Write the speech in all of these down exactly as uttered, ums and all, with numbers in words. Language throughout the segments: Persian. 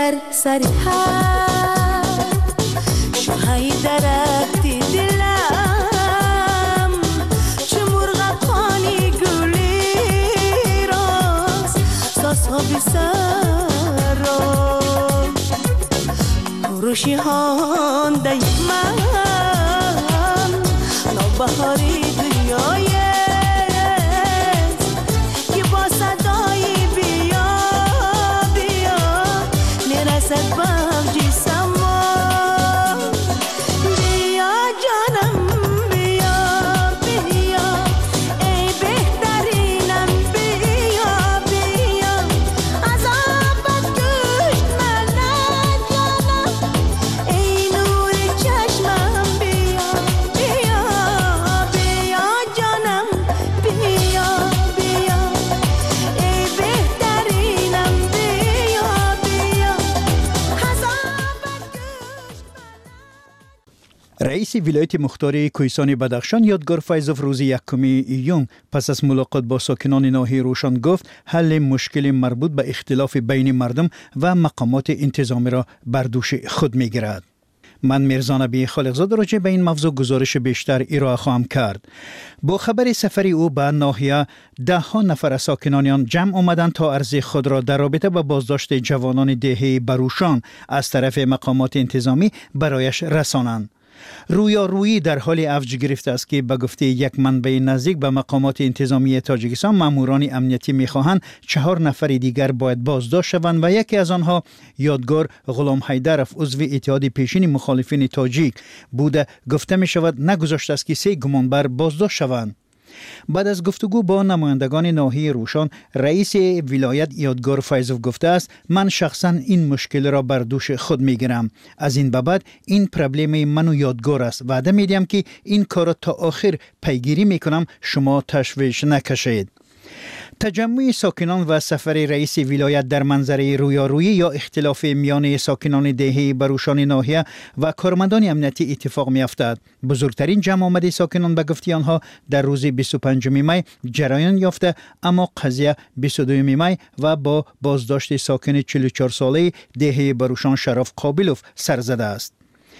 در سر هر شوهای درختی دلم چه مرغ قانی گلی راست ساسا بی سر را روشی هانده من نوبهاری دنیای که با صدای بیا بیا میرسد بمجی سما بیا جانم بیا بیا ای بهترینم بیا بیا از آبت گشت من جانم ای نور چشمم بیا بیا بیا جانم بیا بیا ای بهترینم بیا بیا از آبت گشت رئیس ولایت مختار کوهستان بدخشان یادگار فیضوف روز یکم ایون پس از ملاقات با ساکنان ناحیه روشان گفت حل مشکل مربوط به اختلاف بین مردم و مقامات انتظامی را بر دوش خود می‌گیرد. من میرزا نبی خالقزاده راجع به این موضوع گزارش بیشتر ارائه خواهم کرد. با خبر سفر او به ناحیه ده ها نفر از ساکنان آن جمع آمدند تا عرض خود را در رابطه با بازداشت جوانان دهه بروشان از طرف مقامات انتظامی برایش رسانند. رویارویی در حال افج گرفته است که به گفته یک منبع نزدیک به مقامات انتظامی تاجیکستان ماموران امنیتی می‌خواهند چهار نفر دیگر باید بازداشت شوند و یکی از آنها یادگار غلام حیدرف عضو اتحاد پیشین مخالفین تاجیک بوده گفته می شود نگذاشته است که سه گمانبر بازداشت شوند. بعد از گفتگو با نمایندگان ناحیه روشان رئیس ولایت یادگار فیضوف گفته است من شخصا این مشکل را بر دوش خود میگیرم. از این به بعد این پرابلم من و یادگار است. وعده میدم که این کار را تا آخر پیگیری میکنم. شما تشویش نکشید. تجمع ساکنان و سفر رئیس ولایت در منظره رویارویی یا اختلاف میان ساکنان دهه بروشان ناحیه و کارمندان امنیتی اتفاق می‌افتد. بزرگترین جمع آمد ساکنان به گفته آنها در روز بیست و پنجم می جریان یافته، اما قضیه بیست و دوم می و با بازداشت ساکن چهل و چهار ساله دهه بروشان شرف قابلوف سر زده است.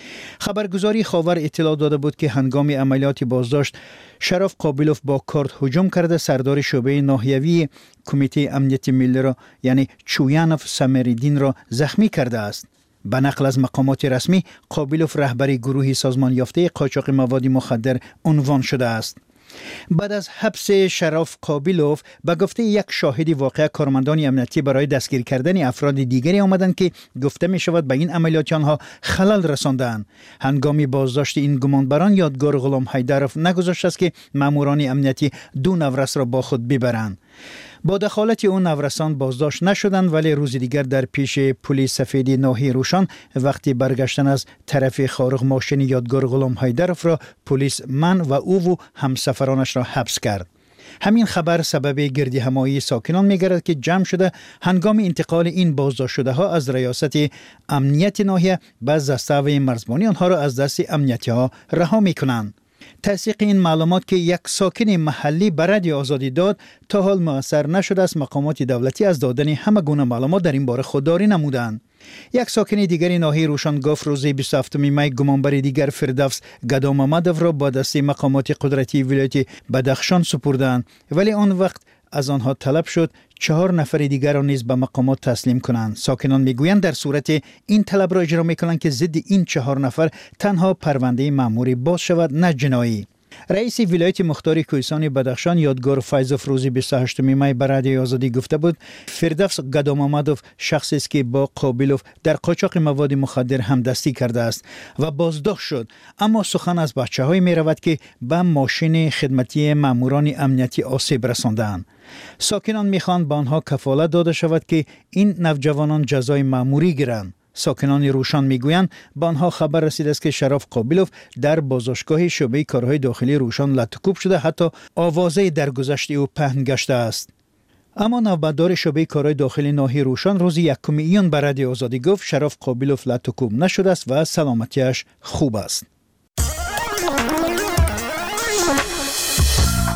خبرگزاری خاور اطلاع داده بود که هنگام عملیات بازداشت شرف قابلوف با کارت هجوم کرده سردار شعبه ناحیوی کمیته امنیت ملی را یعنی چویانوف سمریدین را زخمی کرده است. به نقل از مقامات رسمی قابلوف رهبر گروه سازمان یافته قاچاق مواد مخدر عنوان شده است. بعد از حبس شرف قابلوف به گفته یک شاهد واقعه کارمندان امنیتی برای دستگیر کردن افراد دیگری آمدند که گفته می شود به این عملیات آنها خلل رساندند. هنگامی بازداشت این گمانبران یادگار غلام حیدرف نگذاشت است که ماموران امنیتی دو نورس را با خود ببرند. با دخالت اون نورسان بازداشت نشدند، ولی روز دیگر در پیش پلیس سفید ناحیه روشان وقتی برگشتن از طرف خارق ماشین یادگار غلام حیدرف را پلیس من و او و همسفرانش را حبس کرد. همین خبر سبب گردی همایی ساکنان می‌گردد که جمع شده هنگام انتقال این بازداشت شده ها از ریاست امنیت ناحیه به زستاوی مرزبانی آنها را از دست امنیتی ها رها می‌کنند. تصدیق این معلومات که یک ساکن محلی به رادیو آزادی داد تا حال مؤثر نشده است. مقامات دولتی از دادن همه گونه معلومات در این باره خودداری نمودند. یک ساکن دیگر ناحیه روشان گفت روز بیست و هفتم می گمانبر دیگر فردوس گدام محمدوف را با دست مقامات قدرتی ولایت بدخشان سپردند، ولی آن وقت از آنها طلب شد چهار نفر دیگر را نیز به مقامات تسلیم کنند. ساکنان میگویند در صورت این طلب را اجرا میکنند که ضد این چهار نفر تنها پرونده مأموری باز شود نه جنایی. رئیس ولایت مختار کوهستان بدخشان یادگار فیضوف روز بیست و هشتم می به رادیو آزادی گفته بود فردوس گدام محمدوف شخصی است که با قابلوف در قاچاق مواد مخدر همدستی کرده است و بازداشت شد، اما سخن از بچه‌های می رود که به ماشین خدمتی ماموران امنیتی آسیب رساندند. ساکنان میخوان به آنها کفالت داده شود که این نوجوانان جزای مأموری گیرند. ساکنان روشان میگویند به آنها خبر رسیده است که شرف قابلوف در بازداشتگاه شعبه کارهای داخلی روشان لطکوب شده، حتی آوازه درگذشت او پهن گشته است. اما نوبتدار شعبه کارهای داخلی ناحیه روشان روز یکم ایون به رادیو آزادی گفت شرف قابلوف لطکوب نشده است و سلامتیش خوب است.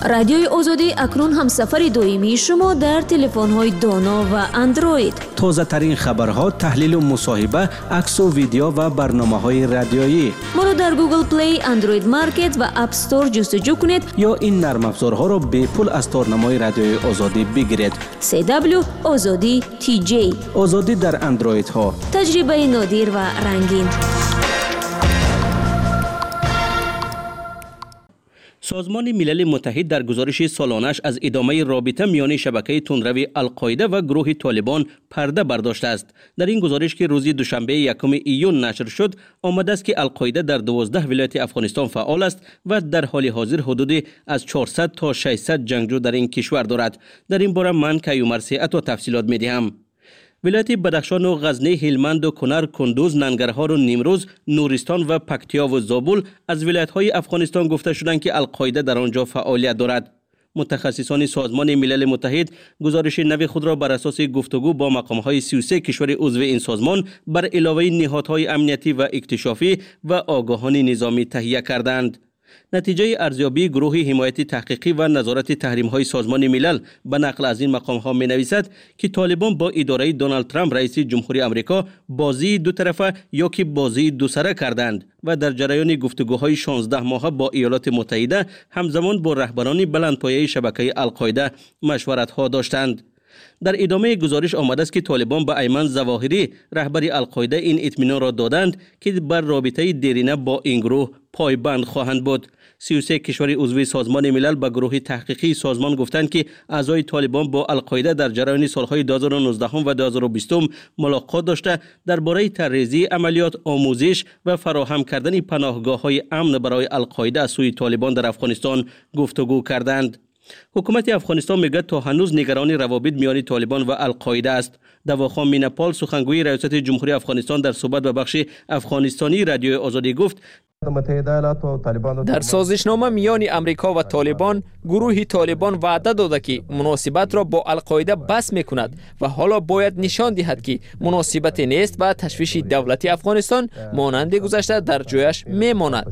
رادیوی آزادی اکنون هم سفر دائمی شما در تلفن‌های دانا و اندروید. تازه ترین خبرها، تحلیل و مصاحبه، عکس و ویدیو و برنامه‌های رادیویی. ما را در گوگل پلی، اندروید مارکت و اپ استور جستجو کنید یا این نرم افزارها را به پول از تارنمای رادیوی آزادی بگیرید. سی دبلیو آزادی تی جی. آزادی در اندروید ها. تجربه نادر و رنگین. سازمان ملل متحد در گزارش سالانش از ادامه رابطه میان شبکه تندروی القاعده و گروه طالبان پرده برداشته است. در این گزارش که روز دوشنبه یکم ایون نشر شد، آمده است که القاعده در دوازده ولایت افغانستان فعال است و در حال حاضر حدود از چهارصد تا ششصد جنگجو در این کشور دارد. در این باره من کیومر سیعت و تفصیلات می‌دهم. ولایت بدخشان و غزنی، هلمند و کنر، کندوز، ننگرهار و نیمروز، نورستان و پکتیا و زابل از ولایت‌های افغانستان گفته شدند که القاعده در آنجا فعالیت دارد. متخصصان سازمان ملل متحد گزارش نو خود را بر اساس گفتگو با مقام‌های سی و سه کشور عضو این سازمان بر علاوه نهادهای امنیتی و اکتشافی و آگاهان نظامی تهیه کردند. نتیجه ارزیابی گروه حمایت تحقیقی و نظارت تحریم‌های سازمان ملل به نقل از این مقام‌ها می‌نویسد که طالبان با اداره دونالد ترامپ رئیس جمهوری آمریکا بازی دو طرفه یا که بازی دو سره کردند و در جریان گفتگوهای شانزده ماهه با ایالات متحده همزمان با رهبران بلندپایه شبکه القاعده مشورت‌ها داشتند. در ادامه گزارش آمده است که طالبان به ایمن ظواهری رهبر القاعده این اطمینان را دادند که بر رابطه دیرینه با این گروه پایبند خواهند بود. سی و سه کشور عضو سازمان ملل به گروه تحقیقی سازمان گفتند که اعضای طالبان با القاعده در جریان سالهای دو هزار و نوزده و دو هزار و بیست ملاقات داشته درباره طرح‌ریزی عملیات، آموزش و فراهم کردن پناهگاه‌های امن برای القاعده از سوی طالبان در افغانستان گفتگو کردند. حکومت افغانستان میگه تا هنوز نگران روابط میان طالبان و القاعده است. دواخان میناپال سخنگوی ریاست جمهوری افغانستان در صحبت به بخش افغانستانی رادیو آزادی گفت در سازشنامه میان امریکا و طالبان، گروه طالبان وعده داده که مناسبت را با القاعده بس میکند و حالا باید نشان دهد که مناسبت نیست و تشویش دولت افغانستان مانند گذشته در جایش میماند.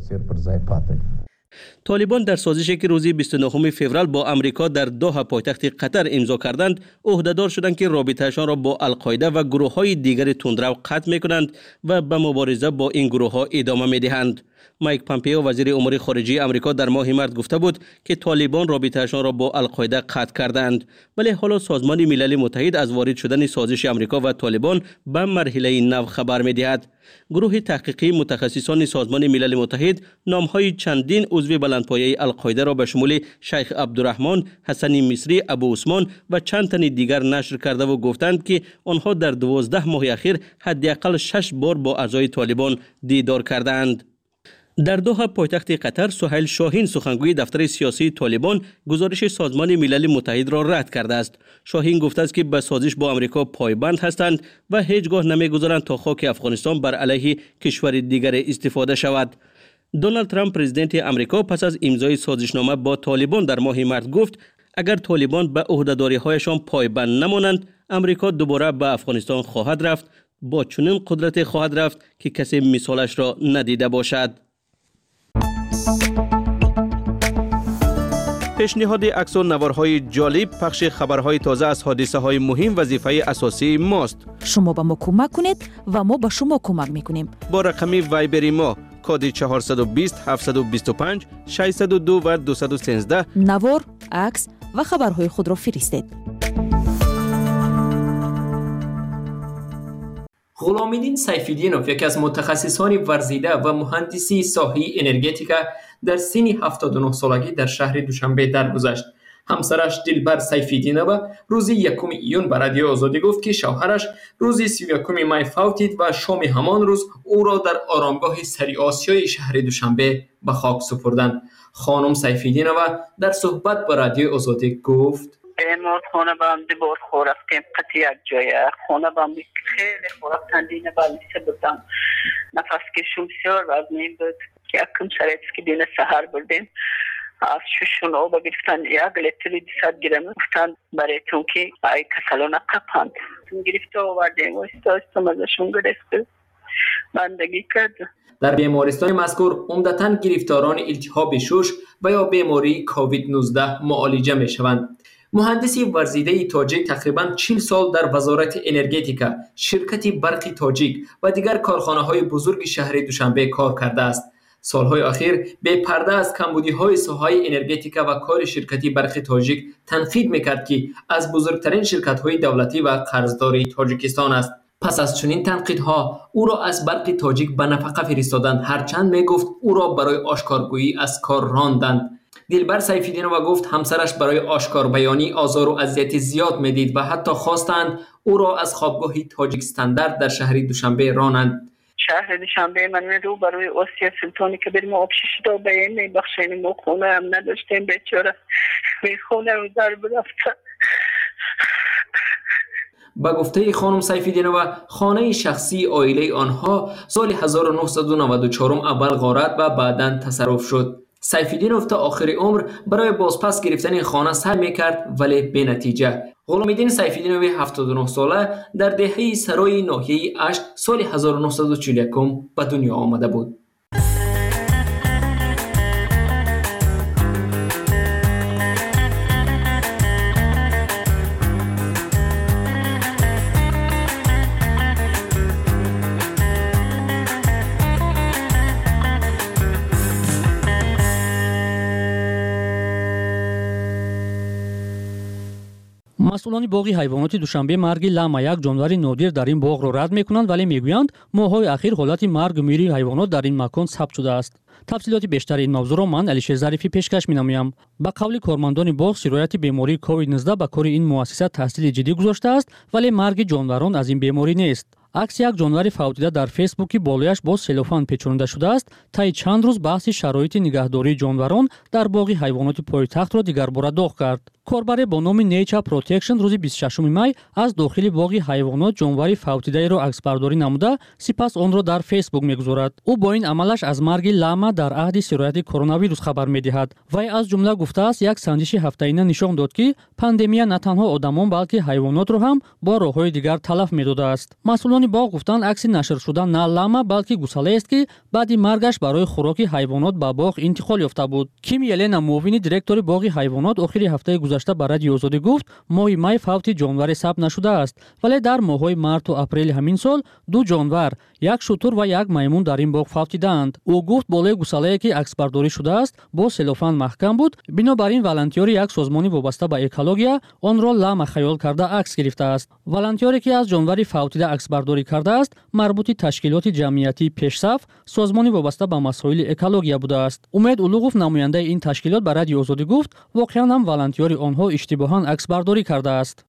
طالبان در سازشی که روز بیست و نهم فوریه با امریکا در دوحه پایتخت قطر امضا کردند، عهدهدار شدند که رابطه‌شان را با القاعده و گروه‌های دیگر تندرو قطع می‌کنند و به مبارزه با این گروه‌ها ادامه می‌دهند. مایک پامپئو وزیر امور خارجه آمریکا در ماه مارس گفته بود که طالبان رابطه‌شان را با القاعده قطع کردند، ولی حالا سازمان ملل متحد از وارد شدن سازش آمریکا و طالبان به مرحله نو خبر می‌دهد. گروه تحقیقی متخصصان سازمان ملل متحد نام‌های چندین عضو بلندپایه القاعده را به شمول شیخ عبدالرحمن، حسنی مصری، ابو عثمان و چند تن دیگر نشر کرده و گفتند که آنها در دوازده ماه اخیر حداقل شش بار با اعضای طالبان دیدار کردند. در دوحه پایتخت قطر، سهیل شاهین سخنگوی دفتر سیاسی طالبان گزارش سازمان ملل متحد را رد کرده است. شاهین گفته است که به سازش با آمریکا پایبند هستند و هیچگاه نمیگذارند تا خاک افغانستان بر علیه کشور دیگر استفاده شود. دونالد ترامپ پرزیدنت آمریکا پس از امضای سازشنامه با طالبان در ماه مارس گفت اگر طالبان به عهده‌داری‌هایشان پایبند نمانند، آمریکا دوباره به افغانستان خواهد رفت، با چنین قدرت خواهد رفت که کسی مثالش را ندیده باشد. پیشنهاد عکس و نوارهای جالب، پخش خبرهای تازه از حادثه های مهم وظیفه اساسی ماست. شما به ما کمک کنید و ما به شما کمک میکنیم. با رقم وایبری ما کد چهارصد و بیست هفتصد و بیست و پنج ششصد و دو و دویست و سیزده نوار، عکس و خبرهای خود را فرستید. غلامالدین سیف‌الدینوف، یکی از متخصصان ورزیده و مهندسی ساحه انرژتیکا، در سن هفتاد و نه سالگی در شهر دوشنبه درگذشت. همسرش دلبر سیف‌الدینوف روز یکم ایون به رادیو آزادی گفت که شوهرش روز سی و یکم می فوتید و شام همان روز او را در آرامگاه سری آسیای شهر دوشنبه به خاک سپردند. خانم سیف‌الدینوف در صحبت با رادیو آزادی گفت: امروز خونه بام دیبور خور رفتیم قطعیت جایه خونه بام خیلی خورا تندینه بالیسه بودم نفس کشم بسیار وزنی بود که اکم سریعت که دین سهر بردیم از ششون او بگرفتن یک لیتری دیصد گرم گفتن برای تون که ای کسلون قپند گرفته آوردیم و استا استا مزشون گرفته بندگی کرد. در بیمارستان مذکور عمدتاً گرفتاران التهاب شش و یا بیماری کووید نوزده معالجه می شوند. مهندسی ورزیده تاجیک تقریباً چهل سال در وزارت انرژتیکا، شرکت برق تاجیک و دیگر کارخانه‌های بزرگ شهر دوشنبه کار کرده است. سالهای اخیر به پرده از کمبودی‌های ساحه انرژتیکا و کار شرکتی برق تاجیک تنقید می‌کرد که از بزرگترین شرکت‌های دولتی و قرضداری تاجیکستان است. پس از چنین تنقیدها او را از برق تاجیک به نفقه فرستادند، هرچند میگفت او را برای آشکارگویی از کار راندند. دلبر سیفیدینова گفت همسرش برای آشکار بیانی آزار و اذیت زیاد میدید و حتی خواستند او را از خوابگاه تاجیک استاندارد در شهر دوشنبه رانند. شهر دوشنبه من رو برای آسیا سلطانی که بریم آب شیشه دا بیان میبخشیم و خونه هم نداشتیم، بیچاره می خونه رو در برفتن. با گفته خانم سیفیدینова خانه شخصی عائله آنها سال هزار و نهصد و نود و چهار اول غارت و بعداً تصرف شد. سیفیدینov تا آخر عمر برای بازپس گرفتن خانه سعی میکرد ولی بی نتیجه. غلامالدین سیفیدینov هفتاد و نه ساله در دهه سرای ناحیه اشت سال هزار و نهصد و چهل و یک به دنیا آمده بود. مسئولان باغ حیوانات دوشنبه مرگ لاما یک جانور نادر در این باغ را رد میکنند، ولی میگویند ماه‌های اخیر حالت مرگ و میری حیوانات در این مکان ثبت شده است. تفصیلات بیشتر این موضوع را من علیشیر ظریفی پیشکش می‌نمایم. با قول کارمندان باغ سرایت بیماری کووید نوزده به کار این مؤسسه تاثیر جدی گذاشته است، ولی مرگ جانوران از این بیماری نیست. عکس یک جانور فوتیده در فیسبوکی بالایش با سلوفان پیچانده شده است. طی چند روز بحث شرایط نگهداری جانوران در باغ حیوانات پایتخت را دیگرباره داغ کرد. کاربر با نام نیچر پروتکشن روز بیست و ششم می از داخل باغ حیوانات جانوری فوتیده را عکسبرداری نموده، سپس آن را در فیسبوک میگذارد. او با این عملش از مرگ لاما در عهد سرایت کرونا ویروس خبر میدهد. وی از جمله گفته است یک سنجش هفته‌ایانه نشان داد که پاندمی نه تنها آدمان بلکه حیوانات را هم با راه‌های دیگر تلف می‌داده است. مسئولان باغ گفتند عکس نشر شدن نه لاما بلکه گوساله است که بعد مرگش برای خوراک حیوانات به باغ انتقال یافته بود. کیم یلنا مووینی دیرکتور باغ حیوانات آخر هفته گذشته به رادیو آزادی گفت ماه می فوت جانور ثبت نشده است، ولی در ماه‌های مارس و اپریل همین سال دو جانور، یک شتر و یک میمون در این باغ فوتیدند. او گفت بالای گوساله که عکسبرداری شده است با سلوفان محکم بود، بنابراین والنتیور یک سازمانی وابسته به اکولوژی آن را لاما خیال کرده عکس گرفته است. والنتیوری که از جانور فوتیده عکسبرداری کرده است مربوط تشکیلات جمعیتی پیشصف، سازمانی وابسته به مسائل اکولوژی بوده است. امید اولوغوف نماینده این تشکیلات به رادیو آزادی گفت واقعا هم والنتیور آنها اشتباهاً عکسبرداری کرده است.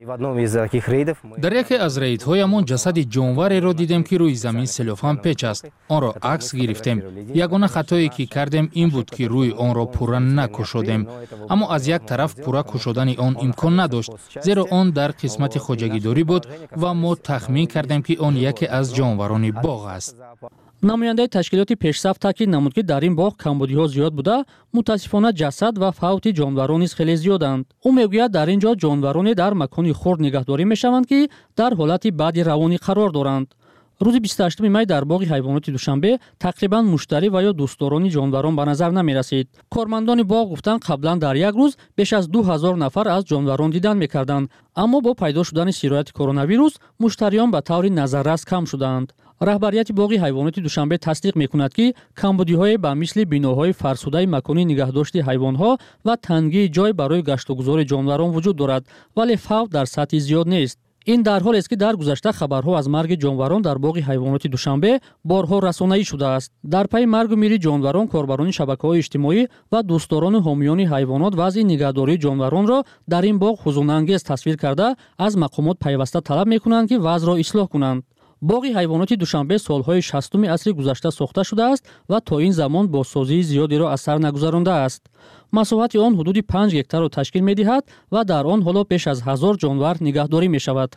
در یکی از ریدهایمان جسد جانوری را دیدیم که روی زمین سلوفان پیچ است. آن را عکس گرفتیم. یگانه خطایی که کردیم این بود که روی آن را پورا نکشودیم، اما از یک طرف پورا کشودن آن امکان نداشت، زیرا آن در قسمت خوجگیداری بود و ما تخمین کردیم که آن یکی از جانوران باغ است. نماینده تشکیلات پیشصف تاکید نمود که در این باغ کمبودی‌ها زیاد بوده، متاسفانه جسد و فوت جانوران نیز خیلی زیادند. او میگوید در اینجا جانورانی در مکانی خرد نگهداری میشوند که در حالت بد روانی قرار دارند. روز بیست و هشتم می در باغ حیوانات دوشنبه تقریبا مشتری و یا دوستداران جانوران به نظر نمی رسید. کارمندان باغ گفتند قبلا در یک روز بیش از دو هزار نفر از جانوران دیدن میکردند، اما با پیدا شدن سرایت کرونا ویروس مشتریان به طور نظررس کم شدند. رهبریت باغ حیوانات دوشنبه تصدیق میکند که کمبودی‌های به مثل بناهای فرسوده مکانی نگهداشت حیوانات و تنگی جای برای گشت و گذار جانوران وجود دارد، ولی فوت در سطح زیاد نیست. این در حالی است که در گذشته خبرها از مرگ جانوران در باغ حیوانات دوشنبه بارها رسانه‌ای شده است. در پی مرگ و میری جانوران، کاربران شبکه‌های اجتماعی و دوستداران حامیان حیوانات وضع نگهداری جانوران را در این باغ حزن‌انگیز تصویر کرده از مقامات پیوسته طلب می‌کنند که وضع را اصلاح کنند. باغ حیوانات دوشنبه سالهای شصتم عصر گذشته ساخته شده است و تا این زمان بازسازی زیادی را از سر نگذرانده است. مساحت آن حدود پنج هکتار را تشکیل می‌دهد و در آن حالا بیش از هزار جانور نگهداری می‌شود.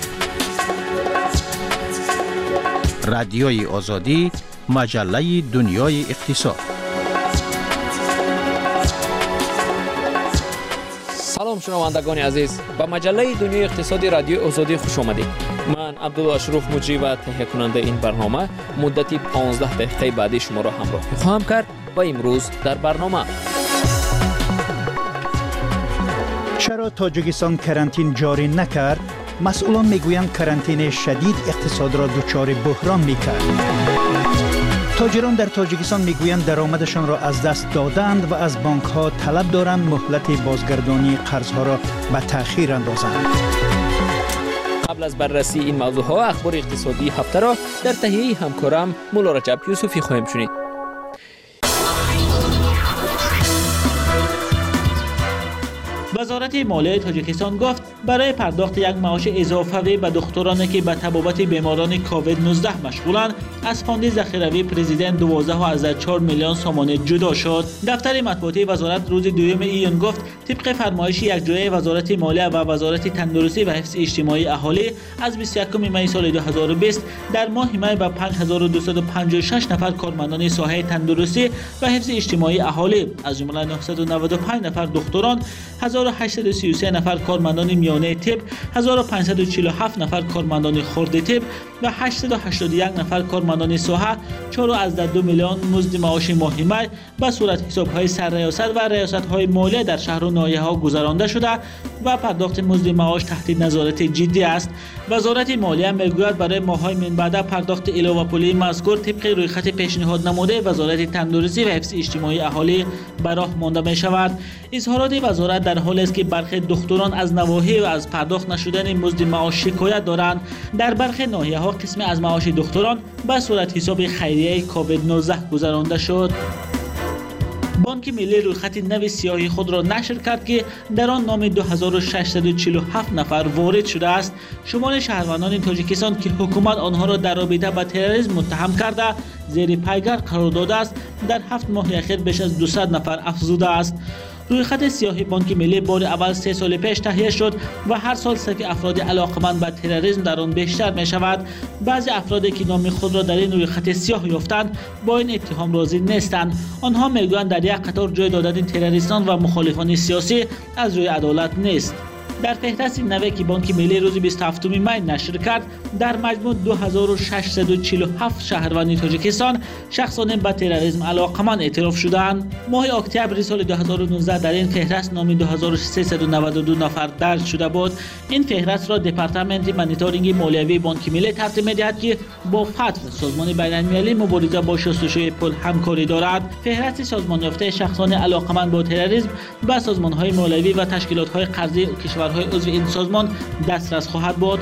رادیوی آزادی، مجله دنیای اقتصاد. سلام شنوندگان عزیز، به مجله دنیای اقتصادی رادیو آزادی خوش آمدید. من عبدالله اشرف مجری و تهیه کننده این برنامه مدتی پانزده دقیقه بعدی شما را همراه خواهم کرد و امروز در برنامه چرا تاجیکستان کرانتین جاری نکرد؟ مسئولان میگویند کرانتین شدید اقتصاد را دچار بحران میکرد. تاجران در تاجیکستان میگویند درآمدشان را از دست دادند و از بانک ها طلب دارند مهلت بازگردانی قرضها را به تأخیر اندازند. قبل از بررسی این موضوع ها اخبار اقتصادی هفته را در تهیه همکارم مولا رجب یوسفی خواهیم شنید. وزارت مالیه تاجیکستان گفت برای پرداخت یک معاش اضافی به دکترانی که به تبابت بیماران کووید نوزده مشغولند از فاند ذخیروی پرزیدنت دوازده و از چهار میلیون سوم جدا شد. دفتر مطبوعاتی وزارت روز دوم ایون گفت طبق فرمایش یکجایی وزارت مالیه و وزارت تندرستی و حفظ اجتماعی اهالی از بیست و یکم می سال دو هزار و بیست در ماه می به پنج هزار و دویست و پنجاه و شش نفر کارمندان ساحه تندرستی و حفظ اجتماعی اهالی از جمله نهصد و نود و پنج نفر دکتران، هزار و هشتصد و سی و سه نفر کارمندان میانه طب، هزار و پانصد و چهل و هفت نفر کارمندان خرد طب و هشتصد و هشتاد و یک نفر کارمندان ساحه چهار و دو میلیون مزد معاش ماهی می به صورت حساب‌های سرریاست و ریاست‌های مالیه در شهر و ناحیه‌ها گذرانده شده و پرداخت مزد معاش تحت نظارت جدی است. وزارت مالیه میگوید برای ماه‌های من بعد پرداخت علاوه پولی مذکور طبق رویخط پیشنهاد نموده وزارت تندرستی و حفظ اجتماعی اهالی به راه مانده می‌شود. اظهارات وزارت در حالی است که برخی دکتران از نواحی و از پرداخت نشدن مزد معاش شکایت دارند. در برخی ناحیه‌ها قسم از معاش دکتران به صورت حساب خیریه کووید نوزده گذرانده شد. بانک ملی رویخط نو سیاهی خود را نشر کرد که در آن نام دو هزار و ششصد و چهل و هفت نفر وارد شده است. شمار شهروندان تاجیکستان که حکومت آنها را در رابطه با تروریسم متهم کرده زیر پیگر قرار داده است در هفت ماه اخیر بیش از دویست نفر افزوده است. رویخط سیاهی بانک ملی بار اول سه سال پیش تهیه شد و هر سال صف افراد علاقمند به تروریسم در آن بیشتر می شود. بعضی افرادی که نام خود را در این رویخط سیاه یافتند با این اتهام راضی نیستند. آنها میگویند در یک قطار جای دادن تروریستان و مخالفان سیاسی از روی عدالت نیست. در فهرست نوی که بانک ملی روز بیست و هفتم می نشر کرد در مجموع دو هزار و ششصد و چهل و هفت شهروند تاجیکستان شخصان به تروریسم علاقمند اعتراف شدند. ماه اکتبر سال دو هزار و نوزده در این فهرست نام دو هزار و سیصد و نود و دو نفر درج شده بود. این فهرست را دپارتمنت مانیتورینگ مالیوی بانک ملی ترتیب می‌دهد که با فتو سازمان بین‌المللی مبارزه با شستشوی پول همکاری دارد. فهرست سازمان یافته شخصان علاقمند با تروریسم به سازمان‌های مالیوی و تشکیلات‌های قرضی کشورهای عضو این سازمان دسترس خواهد بود.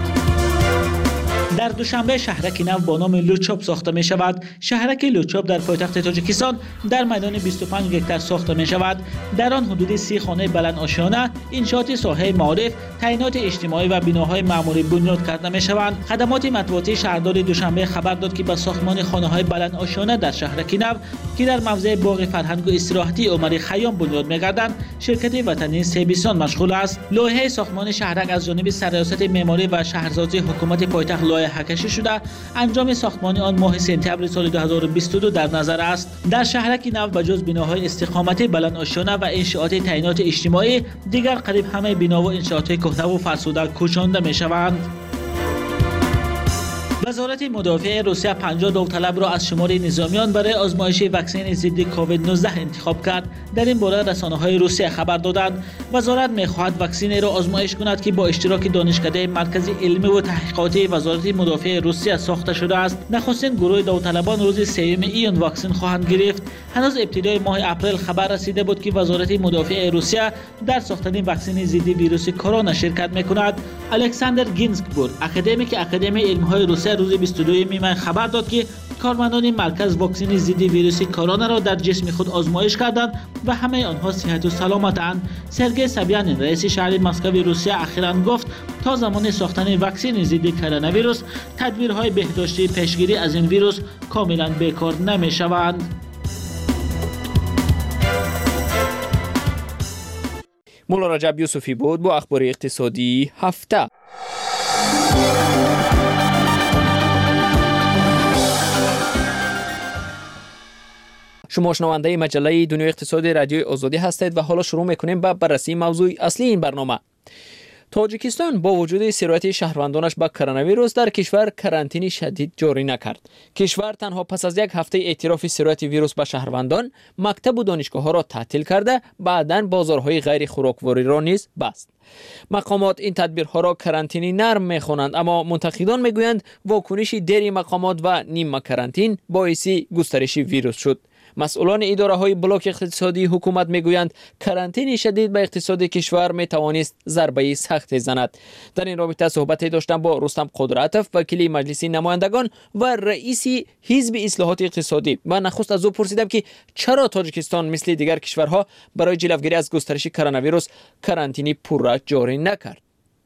در دوشنبه شهرک نو با نام لوچاب ساخته می شود. شهرک لوچاب در پایتخت تاجیکستان در میدان بیست و پنج هکتار ساخته می شود. در آن حدود سی خانه بلند آشیانه، انشاءات ساحه معارف، تعینات اجتماعی و بناهای معماری بنیاد کرده می شوند. خدمات مطبوعاتی شهردار دوشنبه خبر داد که به ساختمان خانه‌های بلند آشیانه در شهرک نو که در موضع باغ فرهنگ و استراحتی عمر خیام بنیاد می‌گردند، شرکت وطنی سیبیسان مشغول است. لایحه ساختمان شهرک از جانب سرریاست معماری و شهرسازی حکومت پایتخت لایحه کشی شده. انجام ساختمان آن ماه سپتامبر سال دو هزار و بیست و دو در نظر است. در شهرک نو بجز بناهای استقامتی بلند آشیانه و انشاءات تعینات اجتماعی، دیگر قریب همه بنا و انشاءات کهنه و فرسوده کوچانده می‌شوند. وزارت مدافع روسیه پنجاه داوطلب را از شمار نظامیان برای آزمایش واکسن ضد کووید نوزده انتخاب کرد. در این باره رسانه‌های روسیه خبر دادند وزارت می‌خواهد واکسن را آزمایش کند که با اشتراک دانشکده مرکز علمی و تحقیقاتی وزارت مدافع روسیه ساخته شده است. نخستین گروه داوطلبان روز سوم ایون واکسن خواهند گرفت. هنوز ابتدای ماه اپریل خبر رسیده بود که وزارت مدافع روسیه در ساختن واکسن ضد ویروس کرونا شرکت می‌کند. الکساندر گینزبورگ، اکادمیک اکادمی علم‌های روسیه روز بیست و دوم می خبر داد که کارمندان مرکز واکسن ضد ویروس کرونا را در جسم خود آزمایش کردند و همه آنها صحت و سلامتند. سرگئی سابیانین، رئیس شهر مسکو روسیه، اخیراً گفت تا زمان ساختن واکسن ضد کرونا ویروس تدبیرهای بهداشتی پیشگیری از این ویروس کاملاً بیکار نمی‌شوند. مولا رجب یوسفی بود با اخبار اقتصادی هفته. شما شنونده مجله دنیای اقتصادی رادیوی آزادی هستید و حالا شروع میکنیم به بررسی موضوع اصلی این برنامه. تاجیکستان با وجود سرایت شهروندانش به کرونا ویروس در کشور کرانتین شدید جاری نکرد. کشور تنها پس از یک هفته اعتراف سرایت ویروس به شهروندان، مکتب و دانشگاه ها را تعطیل کرده، بعداً بازارهای غیر خوراکواری را نیز بست. مقامات این تدبیرها را کرانتینی نرم می‌خوانند، اما منتقدان میگویند واکنش دیر مقامات و نیمه کرانتین باعث گسترش ویروس شد. مسئولان اداره های بلاک اقتصادی حکومت میگویند کرانتین شدید به اقتصاد کشور میتوانست ضربه سخت زند. در این رابطه صحبت داشتم با رستم قدرتوف، وکیل مجلس نمایندگان و رئیس حزب اصلاحات اقتصادی، و نخست از او پرسیدم که چرا تاجیکستان مثل دیگر کشورها برای جلوگیری از گسترش کرونا ویروس کرانتینی پورا جاری نکرد.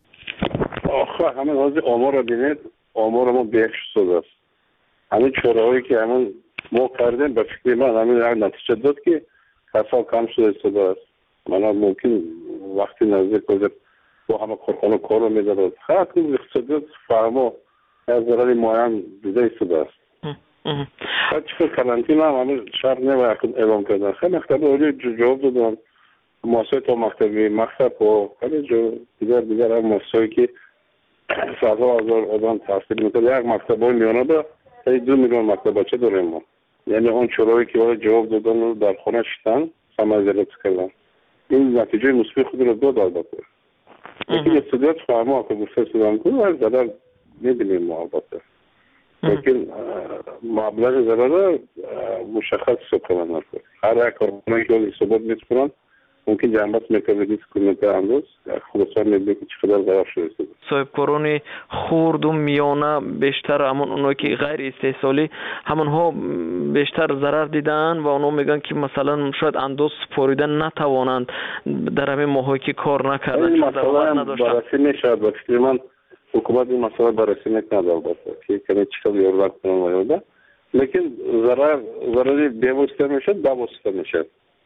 آخه همین حاضر آمار را بینید، آمار ما بیش شده است. همین چورهایی که همین ما کردیم به فکر من همین نتیجه داد که کسا کم شده شده است. من ممکن وقتی نزدیک بودم با همه کارخانه کار رو میدارد. خیلی اقتصادیات فهمو از ضرر معین دیده شده است. بعد چطور کرانتین هم همین شرط نمی‌اید اعلام کردن. خیلی مکتب اولی جواب دادن. مؤسسه تا مکتبی مکتب و خیلی جو دیگر دیگر هم مؤسسه‌ای که صدها هزار آدم تحصیل می‌کنه. یک مکتب های میانه به دو میلیون مکتب بچه داریم ما. یعنی اون چورایی که برای جواب دادن رو در خانه شدن سمجلت کردن. این نتیجه مثبت خود رو داد البته. لیکن استودیات فهمه که گفته شدن که از ضرر می‌بینیم ما البته. لیکن مبلغ ضرر مشخص سکنن نکنه. هر یک کارخانه‌ای که ثبات می‌کنن ممکن جنبت میکنه دیس کنه انداز خودسان میبینه که چقدر ضرر شده. صاحب کاران خرد و میانه بیشتر همون اونایی که غیر استحصالی همونها بیشتر ضرر دیدن و اونا میگن که مثلا شاید انداز سپاریدن نتوانند در همین ماهایی که کار نکردن. این مسئله بررسی نشد و فکر من حکومت این مسئله بررسی نکنه البته که کنه چقدر یارد کنن و یارده. لیکن ضرر ضرری بی‌واسطه میشد با میشد.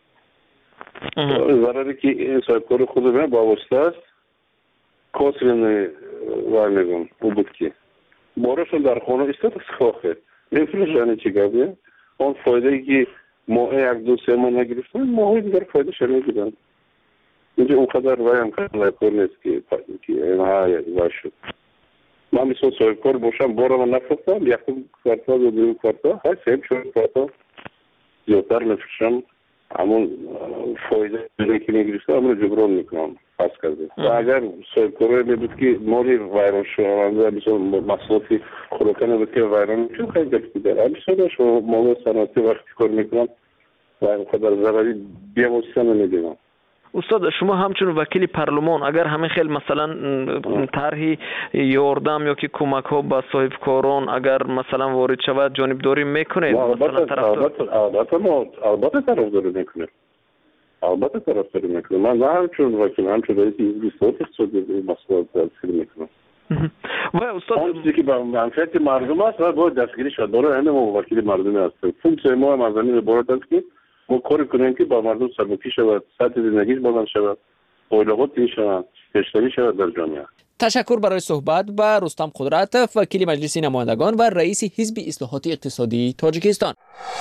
ضرری که این صاحب کار خود من با واسطه است کاسرین وارمیگم او بود که بارشون در خانه استاد سخاخه میفروشن چی گفته اون فایده که ما یک دو سه ماه نگرفتن ماهی دیگر فایده شده میگیرن اینجا اونقدر وایم کار کار نیست که که اینها واش شد. من مثلا صاحب کار باشم بارم نفروختم یک کارتا و دو کارتا هر سه چهار کارتا زیادتر میفروشم همون فایده که میگیرسته همون جبران میکنم پس کرده. و اگر صاحب کاره میبود که ماری ویران شونده مثلا محصولاتی خوراکانه بود که ویران چون خیلی دفتی داره همیشه شو مواد صنعتی وقتی کار میکنم و خدر ضرری بی‌واسطه نمیدونم. استاد شما همچون وکیل پارلمان اگر همه خیلی مثلا طرحی یاردم یا که کمک ها به صاحب کاران اگر مثلا وارد شود جانبداری میکنید مثلا طرفدار البته ما البته طرفداری میکنیم البته طرفداری میکنیم من نه چون وکیل همچون رئیس حزب اصلاحات اقتصادی مسئله تحصیل میکنم و استاد اون چیزی که به منفعت مردم است و باید دستگیری شد برای همه ما وکیل مردمی هستیم فونکسیون ما هم از زمین عبارت است که ما کاری کنیم که با مردم سرمایه‌ای شود، سطح زندگیش بلند شود، اولویت این شود، پیشروی شود در جامعه. تشکر برای صحبت با رستم قدرتوف، وکیل مجلس نمایندگان و رئیس حزب اصلاحات اقتصادی تاجیکستان.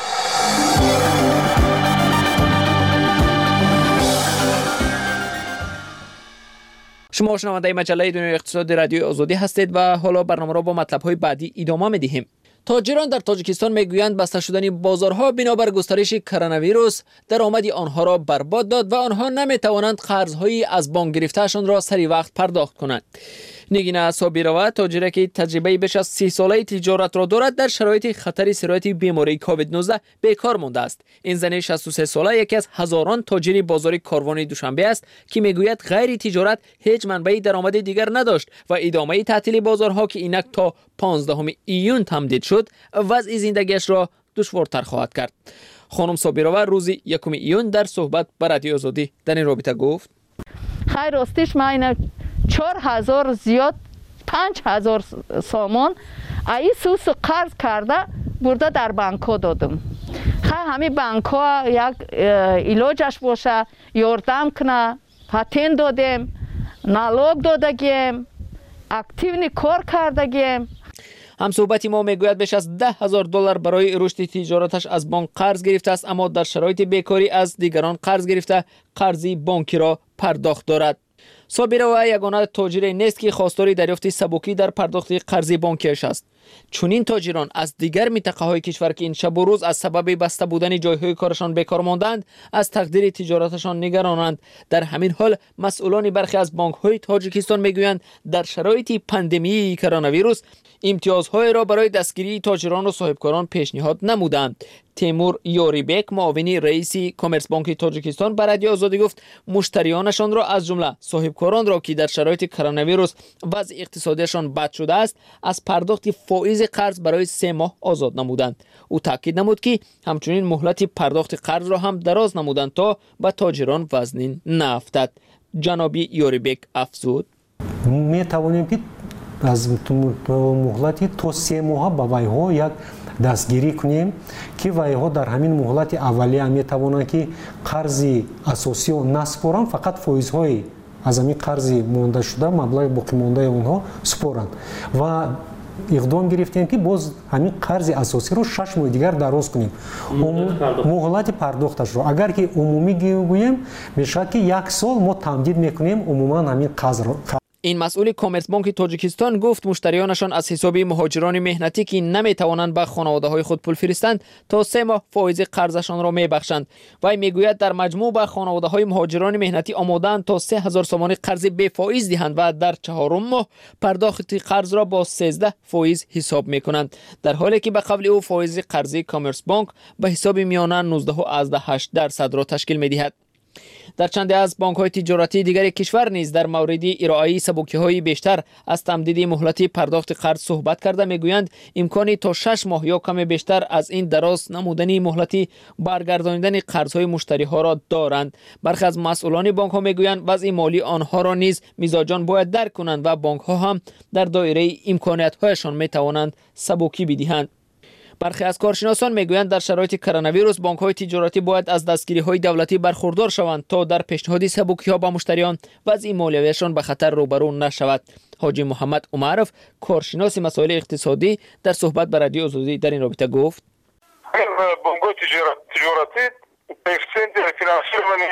شما شنونده مجله دنیای اقتصادی رادیوی آزادی هستید و حالا برنامه را با مطلب‌های بعدی ادامه می‌دهیم. تاجران در تاجیکستان میگویند بسته شدن بازارها بنابر گسترش کرونا ویروس درآمد آنها را برباد داد و آنها نمیتوانند قرض‌هایی از بانک گرفته‌شان را سری وقت پرداخت کنند. نگینا صابروا تاجری که تجربه بیش از سی ساله تجارت را دارد در شرایط خطر سرایت بیماری کووید نوزده بیکار مانده است. این زن شصت و سه ساله یکی از هزاران تاجر بازار کاروان دوشنبه است که میگوید غیر تجارت هیچ منبع درآمد دیگر نداشت و ادامه تعطیل بازارها که اینک تا پانزدهم ایون تمدید شد وضع زندگیش را دشوارتر خواهد کرد. خانم صابروا روز یکم ایون در صحبت با رادیو آزادی در این رابطه گفت: خیر راستش من اینا چهار هزار زیاد پنج هزار سامان ای سوس قرض کرده برده در بانک ها دادم. خیلی همین بانک ها یک علاجش باشه یاردم کنه، پاتنت دادیم، نالوگ دادگیم، اکتیونی کار کردگیم. همصحبت ما میگوید بیش از ده هزار دلار برای رشد تجارتش از بانک قرض گرفته است، اما در شرایط بیکاری از دیگران قرض گرفته قرضی بانکی را پرداخت دارد. صابر و یگانه تاجر نیست که خواستار دریافت سبکی در پرداخت قرض بانکیش است. چون این تاجران از دیگر منطقه های کشور که این شب و روز از سبب بسته بودن جایهای کارشان بیکار ماندند از تقدیر تجارتشان نگرانند. در همین حال مسئولان برخی از بانک های تاجیکستان میگویند در شرایط پاندمی کرونا ویروس امتیازهای را برای دستگیری تاجران و صاحبکاران پیشنهاد نمودند. تیمور یوریبک معاون رئیس کامرس بانک تاجیکستان بر رادیو آزادی گفت مشتریانشان را از جمله صاحبکاران را که در شرایط کرونا ویروس وضع اقتصادیشان بد شده است از پرداخت فایز قرض برای سه ماه آزاد نمودند. او تاکید نمود که همچنین مهلت پرداخت قرض را هم دراز نمودند تا به تاجران وزن نیفتد. جنابی یوریبک افزود می توانیم که از مهلتی تا سه ماه به ویها یک دستگیری کنیم که ویها در همین مهلت اولیه می توانند که قرض اساسی و نسپارند، فقط فایزهای از همین قرض مانده شده مبلغ باقی مانده اونها سپارند و اقدام گرفتیم که باز همین قرض اساسی رو شش ماه دیگر دراز کنیم مهلت پرداختش رو. اگر که عمومی گوییم میشه که یک سال ما تمدید میکنیم عموما همین قرض رو. این مسئول کامرس بانک تاجیکستان گفت مشتریانشان از حساب مهاجران مهنتی که نمیتوانند به خانواده های خود پول فرستند تا سه ماه فایز قرضشان را میبخشند. وی میگوید در مجموع به خانواده های مهاجران مهنتی آماده‌اند تا سه هزار سومان قرض بی فایز دهند و در چهارم ماه پرداخت قرض را با سیزده فایز حساب میکنند، در حالی که به قول او فایز قرضی کامرس بانک به حساب میانه نوزده و هشت درصد را تشکیل میدهد. در چند از بانک‌های تجارتی دیگر کشور نیز در مورد ارائه سبوکی‌های بیشتر از تمدید مهلت پرداخت قرض صحبت کرده میگویند امکانی تا شش ماه یا کم بیشتر از این دراز نمودن مهلت برگردانیدن قرض‌های مشتری‌ها را دارند. برخی از مسئولان بانک‌ها میگویند وضع مالی آنها را نیز میزاجان باید درک کنند و بانک‌ها هم در دایره امکانات‌هایشان میتوانند سبوکی بدهند. برخی از کارشناسان میگویند در شرایط کرونا ویروس بانک‌های تجارتی باید از دستگیری‌های دولتی برخوردار شوند تا در پیشنهاد سبوکی‌ها به مشتریان وضع مالیویشان به خطر روبرو نشود. حاجی محمد عمرف کارشناس مسائل اقتصادی در صحبت با رادیو آزادی در این رابطه گفت بانک‌های تجارتی کوفیشنت فینانسیری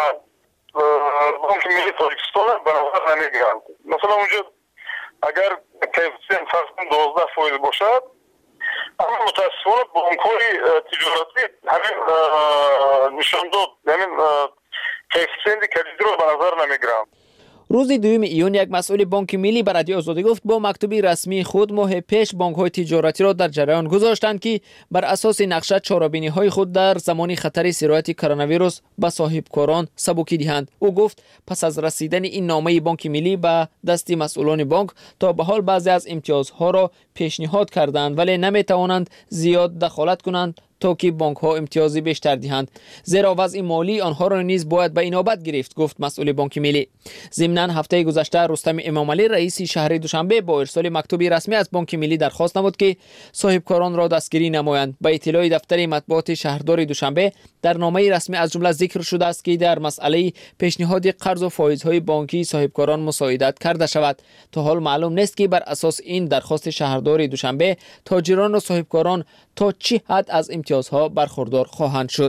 بانک ملی تاجیکستان برابر نمیگیرند. مثلا اونجا اگر کوفیشنت فرض دوازده فایز باشد اما متاسفانه بانک‌های تجارتی همین نشان داد همین کوفیشنت کلیدی رو به نظر نمیگیرند. روز دوم ایون یک مسئول بانک ملی به رادیو آزادی گفت با مکتوبی رسمی خود ماه پیش بانک‌های تجارتی را در جریان گذاشتند که بر اساس نقشه چاره‌بینی‌های خود در زمان خطر سرایت کرونا ویروس به صاحبکاران سبوکی دهند. او گفت پس از رسیدن این نامه بانک ملی به دست مسئولان بانک تا به حال بعضی از امتیازها را پیشنهاد کردند ولی نمی‌توانند زیاد دخالت کنند تا که بانک ها امتیازی بیشتر دهند، زیرا وضع مالی آنها را نیز باید به اینابت گرفت، گفت مسئول بانک ملی. ضمناً هفته گذشته رستم امام علی رئیس شهر دوشنبه با ارسال مکتوبی رسمی از بانک ملی درخواست نمود که صاحبکاران را دستگیری نمایند. به اطلاع دفتر مطبوعات شهردار دوشنبه در نامه رسمی از جمله ذکر شده است که در مسئله پیشنهاد قرض و فایزهای بانکی صاحبکاران مساعدت کرده شود. تا حال معلوم نیست که بر اساس این درخواست شهردار دوشنبه تاجران و صاحبکاران تا چه حد از امتیازها برخوردار خواهند شد.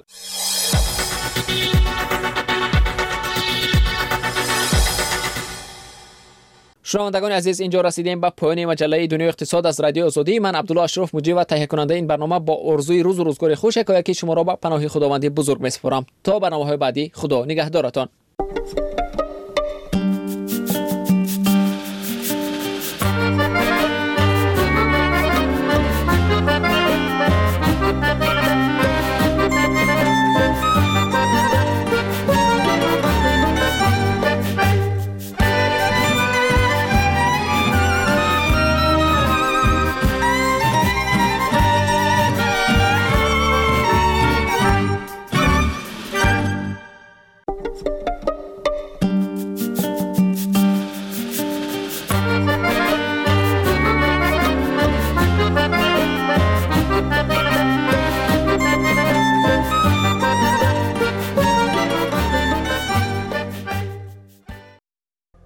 شنوندگان عزیز، اینجا رسیدیم به پایان مجله دنیای اقتصاد از رادیو آزادی. من عبدالله اشرف مجری و تهیه کننده این برنامه با آرزوی روز و روزگار خوش که شما را به پناه خداوند بزرگ می‌سپارم. تا برنامه‌های بعدی، خدا نگهدارتان.